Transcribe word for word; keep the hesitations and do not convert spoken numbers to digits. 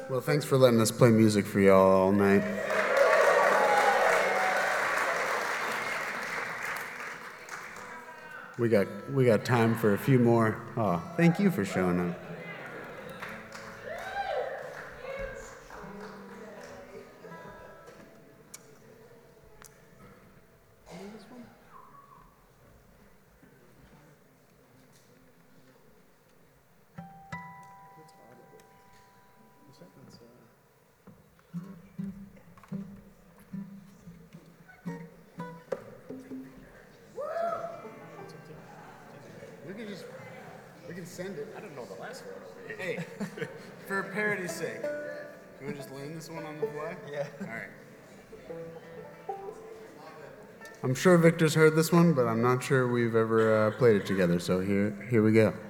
Well, thanks for letting us play music for y'all all night. We got we got time for a few more. Oh, thank you for showing up. We can just we can send it. I didn't know the last one. Hey, for parity's sake, can we just land this one on the fly? Yeah. All right. I'm sure Victor's heard this one, but I'm not sure we've ever uh, played it together. So here, here we go.